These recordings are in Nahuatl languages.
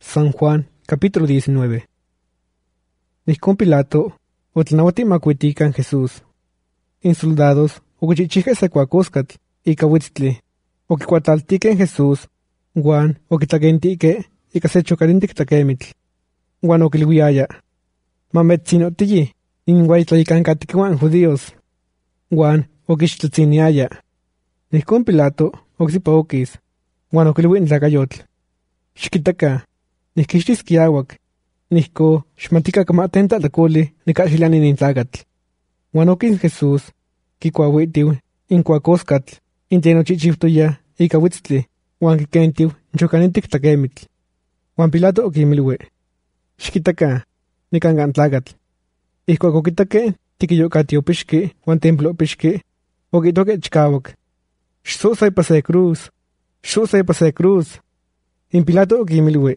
San Juan, capítulo 19. Nihcon Pilato, otlanauati macuitican Jesús. In soldados, oquichichihque se cuacoscatl, ica huitztli, oquicuataltiquen Jesús, guan oquitlaquentique, ica se chocarintic taquemitl. Guan oquilhuiaya, mametzinotiyi, inguaitlaicangatiquiuan judíos. Guan oquixtlatziniaya. Nihcon Pilato, oxipa oquis, guan oquilhuin tlacayotl. Xquitaca, nihquixtis quiahuac, nihco xmatica camaten tatlacoli nicaxiliani nintlacatl. Guan oquis Jesús, quicuahuitiu, incuacoscatl, intenochichivtoya, ica huitztli, guan quiquentiu, chocanintic taquemitl. Guan Pilato oquimilue, xquitaca, nicangan tlacatl. Ihcuac oquitaque, tiquiyocatiopixqui, guan templopixqui, oquitoque chcahuac. Xsosa ipa se cruz, xosa ipa se cruz. In Pilato oquimilue,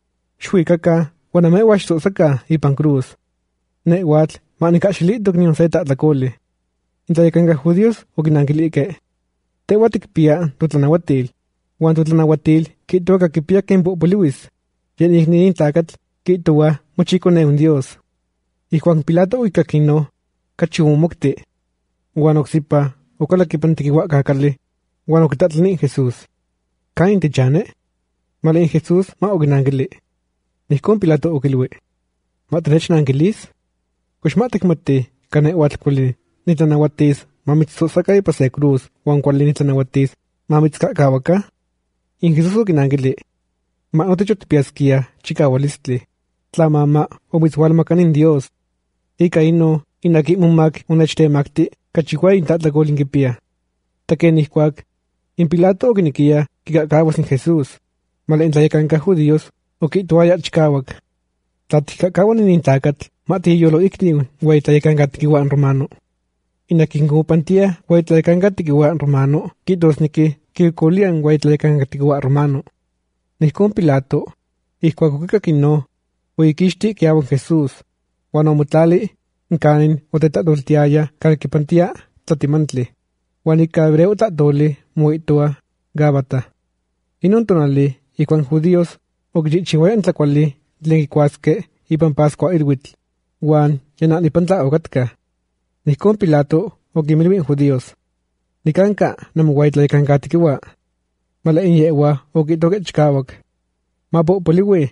xuicaca, guan ameua xsosaca ipan cruz. Nehuatl, manicaxilitoc nion se tatlacoli. In tlayacanca judíos oquinanquilique, tehuan ticpia totlanauatil, guan totlanauatil quitoca quipia quen popoliuis, yen ignin tlacatl quitoa mochiconeun Dios. Ihcuac Pilato oicaquino, cachi omocti, guan ocsipa ocalaquipantiquiuacacali, guan oquitatlani Jesús. ¿Cain tichane? Male Jesús ma oquinanquili. Nihcon Pilato oquilui, ma tenechnanquilis? Cox ma ticmati canehuatl cuali nitlanauatis mamitzosaca ipa se cruz guan cuali nitlanauatis mamitzcacauaca? In Jesús oquinanquili, ma otechotpiasquia chicaualistli, tlamama omitzhualmacanin Dios. Ica ino inaquimomac onechtemacti cachihuay intlatlacolin quipia. Taquen ihcuac, in Pilato oquiniquia quicacauas in Jesús, male in tlayacanca judíos oquitoaya chicauac. Tlaticacauan in intacatl, matiyolo icniu, guay tlayacancatiquiuan romano. Inaquincupantia, guay tlayacancatiquiuan romano, quitosniqui, quicolian guay tlayacancatiquiuan romano. Nihcon Pilato, ihcuac oquicaquino, oiquixti quiauan Jesús, guan omotlali, incanin otetadoltiaya calquipantia tlatimantli, guan ica hebreo tlatoli moitua Gábata. Inon tonali, icuan judíos, oquichichihuayan tlacuali, tlen quicuasque ipan Pascua ilhuitl, guan yanahnipan tlaocatka. Nihcon Pilato oquimilui judíos, nicanca namoguay tlayacancatiquiua. Mala in yeua oquitoque chcahuac, mapopoliui,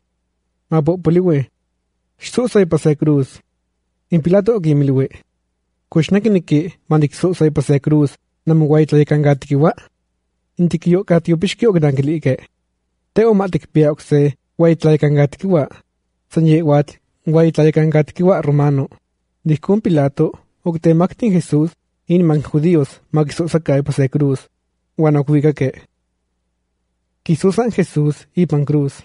xsosa ipa se cruz. In Pilato oquimilui, coxnaquiniqui manicsosa ipa se cruz namoguay tlayacancatiquiua. In tiquiyocatiopixqui oquinanquilique, te omaticpia ocse guay tlayacancatiquiua, san yeuatl guay tlayacancatiquiua romano. Nihcon Pilato octemactin Jesús inman judíos maquisosaca ipa se cruz, guan ocuicaque. Quisosan Jesús ipan cruz.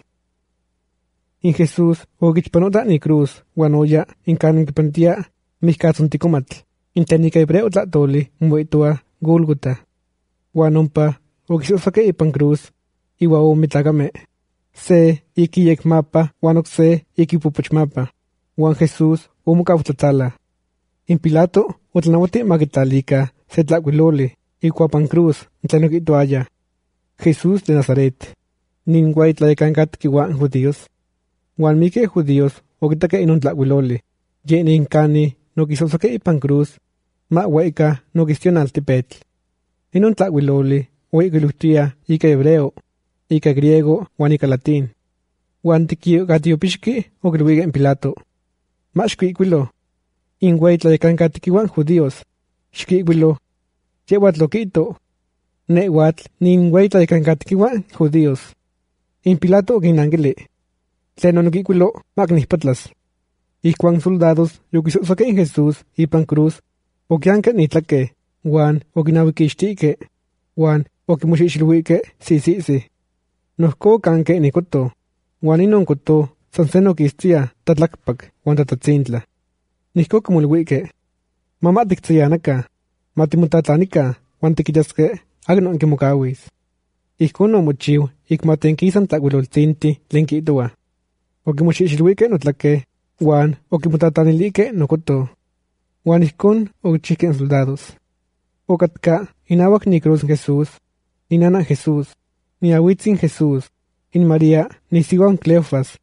In Jesús oquichpanota ni cruz, guan oya incanin quipantia mihcatzonticomatl, in tenica hebreo tlatoli moitua Gólgota. Guan ompa oquisosaque ipan cruz, iua omitlacame, se iquiyecmapa guan ocse iquipopochmapa, guan Jesús omocauhtlatzala. In Pilato otlanauati maquitlalica se tlacuiloli, icuapan cruz, tlen oquitoaya, Jesús de Nazaret, nin guay tlayacancatiquiuan judíos. Guan mique judíos oquitaque inon tlacuiloli, yen incani noquisosaque ipan cruz, ma hueca noquistionaltipetl. Inon tlacuiloli oiquiluhtia ica hebreo, ica griego guan ica latín. Guan tiquiyocatiopixqui oquiluique in Pilato, ma xquicuilo, in guay tlayacancatiquiuan judíos, xquicuilo, yeuatl oquito, nehuatl nin guay tlayacancatiquiuan judíos. In Pilato oquinanquili, tlen onoquicuilo macnihpatlas. Ihcuan soldados yoquisosaque in Jesús ipan cruz, oquianque nitlaque, guan oquinahuiquixtique, guan oquimoxixilhuique sisisi. Nohco canque nicoto, guan inon coto san se noquistia tatlacpac guan tatatzintla. Nihco quimolhuique, mamatictzianaca, matimotatlanica, guan tiquiyasque agnon quimocauis. Ihcon omochiu icmatenquisan tlacuiloltzinti tlen quitoa. Oquimoxixilhuique notlaque, guan oquimotatlanilique nocoto. Guan ihcon oquichihque soldados. Ocatca inauac ni cruz Jesús, ni nana Jesús, ni ahuitzin Jesús, in María, ni siuan Cleofas,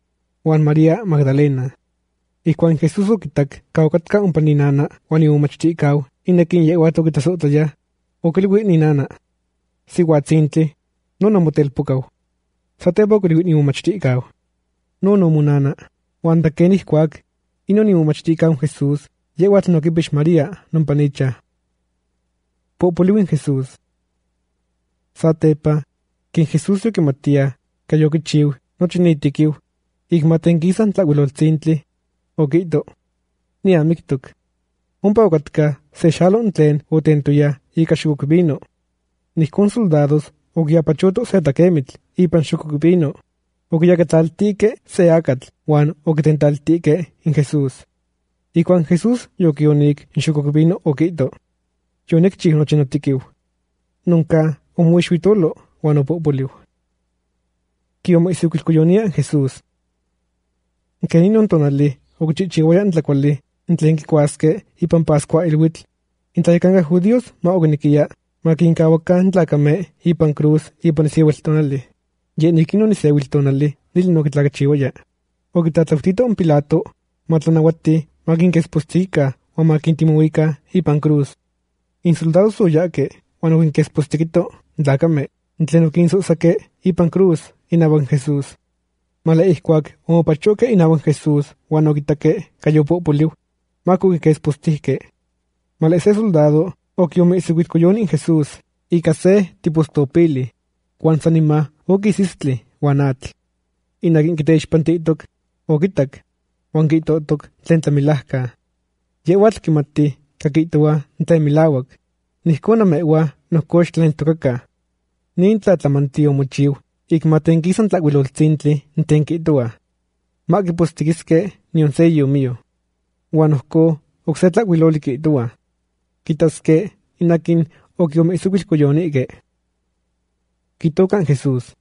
Juan María Magdalena. Ikuan Jesús okitak kaukatka ompa ninana uan iomachtikau inekin yehuato kitasohtaya. Okilui ninana. Sihuatzintli, non omotelpokau. Satepa okilui iomachtikau. Non omunana. Juan taken ihkuak, inon iomachtikau Jesús, yehuatl nokipix María nompanicha. Popoliuin Jesús. Satepa, ken Jesús yokimatia, kayokichiu, nochi niitikiu, ikmatenkisan tlahuiloltzintli, okito. Niamiktok. Ompa okatka se xalon tlen otentoya ika xokokvino. Nihkon soldados okiapachoto se takemitl ipan xokokvino. Okiyakatlaltike se akatl uan okitentaltike in Jesús. Ikuan Jesús yokionik in xokokvino okito. Yonikchiu nochi notikiu. Nunca omoixuitolo uan opopoliu. Kiomoisiukilkoyonia Jesús. Keninon tonali okichichiuaya tlakuali tlen kikuaske ipan Pascua ilhuitl. Intlayekanga judíos ma okinikiya ma kinkawakan tlakame ipan cruz ipan iseuil tonali. Yenikinon iseuil tonali nili nokitlakachiuaya. Okitlatlautito on Pilato ma tlanauati ma kinkespostika uan ma kintimouika ipan cruz. In soldados oyake uan okinkespostikito tlakame tlen okinsohsake ipan cruz inahuak Jesús. Mala ihkuak omopachoke inahuak Jesús uan okitake kayopopoliu ma kokikespostihke. Mala se soldado okiomeisiuitkoyoni in Jesús ika se tipostopili uan sanima okisistli uan atl. Inakin kiteixpantitok okitak uan kitotok tlen tlamilajka. Yehuatl kimati kakitoa tlen milauak. Nihkon amewa nohkox tlen tokaka. Nin tlatlamanti omochiu ikmatenkisan tlahuiloltzintli tlen kitoa. Ma kipostikiske nion se yomio. Uan ohko okse tlahuiloli kitoa. Kitaske inakin okiomeisuikilkoyonike. Kitokan Jesús.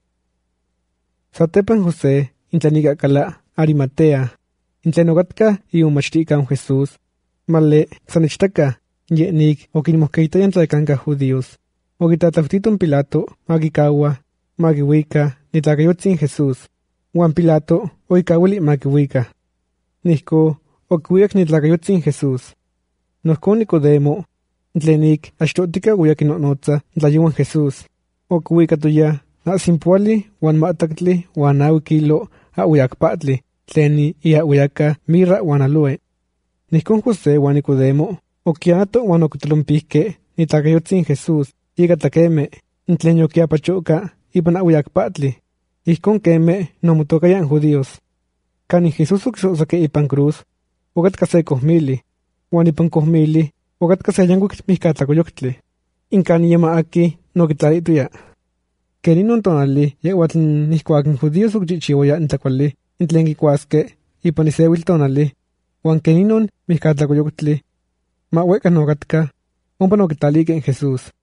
Satepan José intlanikakala Arimatea. Intlen okatka iomachtikau Jesús. Male sanichtaka yenik okinmojkeitayan tlayekanka judíos. Okitlatlautito Pilato ma kikaua ma kiuika nitlakayotzin Jesús. Uan Pilato oikauili ma kiuika. Nihko okiuiak nitlakayotzin Jesús. Nohko Nicodemo tlenik achtotika uiak kinonotza tlayuan Jesús. Okiuikatoya asimpuali uan mataktli uan 9 kilo auiakpatli tlen iauiaka mirra uan aloe. Nihkon José uan Nicodemo okiato uan okitlompihke nitlakayotzin Jesús ika tlakeme tlen yokiapachoka ipan auiakpatli. Ihkon keme nomotokayan judíos. Kanin Jesús okisohsake ipan cruz, okatka se kohmili, uan ipan kohmili okatka se yankuik mihkatlakoyoktli. Inkan yema aki nokitlalitoya. Keninon tonali yehuatl nihkuak in judíos okichichiuaya tlakuali tlen kikuaske ipan iseuil tonali, uan keninon mihkatlakoyoktli ma ueka nokatka ompa nokitlalike in Jesús.